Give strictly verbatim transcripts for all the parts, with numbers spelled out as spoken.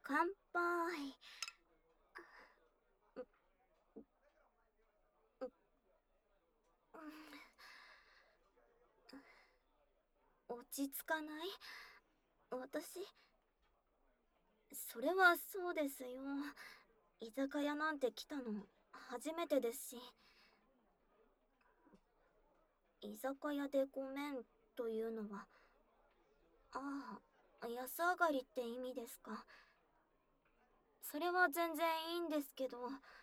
乾杯。落ち着かない？私、それはそうですよ。居酒屋なんて来たの初めてですし。居酒屋でごめんというのは、ああ、安上がりって意味ですか？それは全然いいんですけど、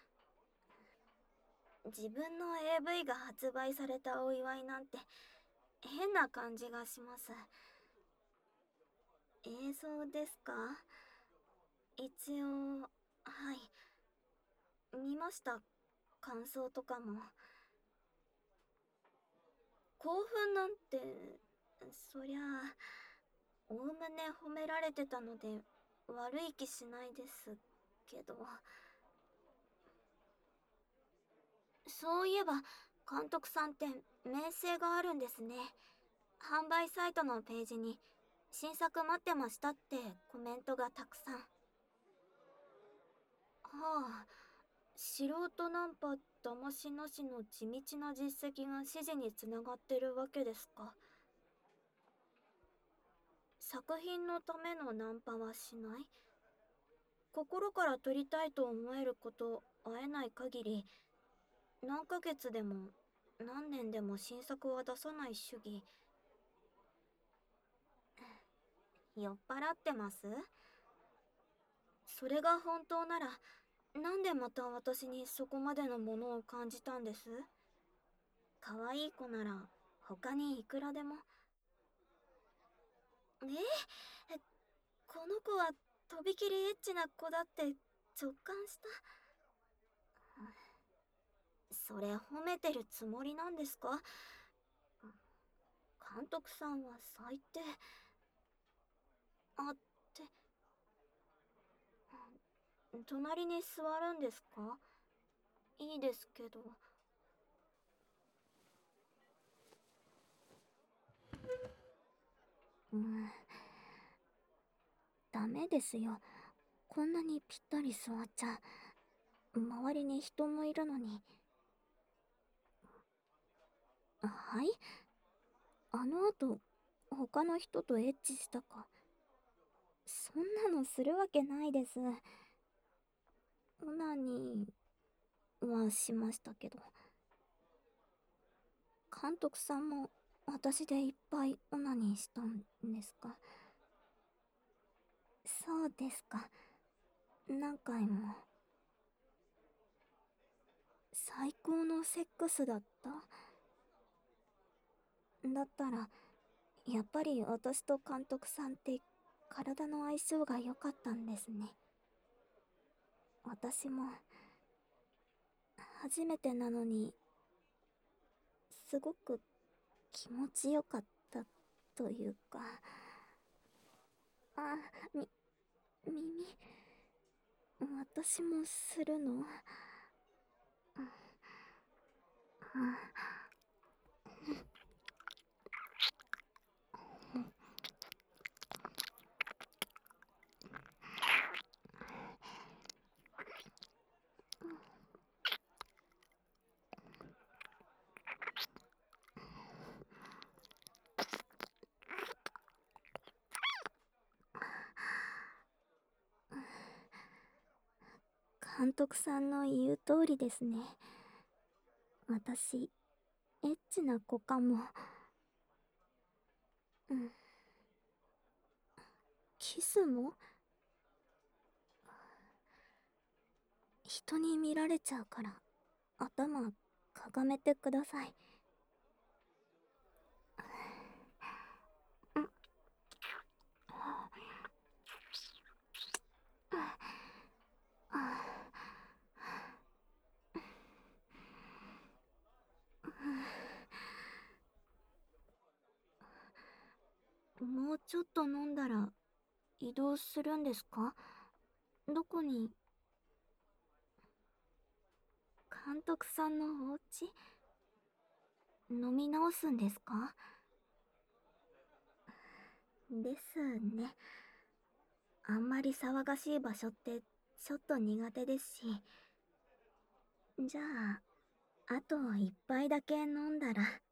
自分の エーブイ が発売されたお祝いなんて変な感じがします。映像ですか？一応、はい。見ました。感想とかも。興奮なんて、そりゃあ、おおむね褒められてたので悪い気しないですけど。そういえば、監督さんって名声があるんですね。販売サイトのページに新作待ってましたってコメントがたくさん。はあ、素人ナンパ騙しなしの地道な実績が指示につながってるわけですか？作品のためのナンパはしない？心から撮りたいと思えること会えない限り、何ヶ月でも何年でも新作は出さない主義。酔っ払ってます？それが本当なら、なんでまた私にそこまでのものを感じたんです？可愛い子なら他にいくらでも。えこの子はとびきりエッチな子だって直感した？それ褒めてるつもりなんですか？監督さんは最低。あって、隣に座るんですか？いいですけど。うん、ダメですよ。こんなにぴったり座っちゃ。周りに人もいるのに。はい？あの後、他の人とエッチしたか？そんなのするわけないです。オナニーはしましたけど。監督さんも私でいっぱいオナニーしたんですか？そうですか。何回も。最高のセックスだった？だったら、やっぱり私と監督さんって体の相性が良かったんですね。私も、初めてなのに、すごく気持ちよかったというか。あ、み、耳、私もするの？監督さんの言う通りですね。私、エッチな子かも。うん。キスも？人に見られちゃうから、頭かがめてください。もうちょっと飲んだら移動するんですか？どこに？監督さんのお家？飲み直すんですか？ですね。 あんまり騒がしい場所ってちょっと苦手ですし。じゃあ、あと一杯だけ飲んだら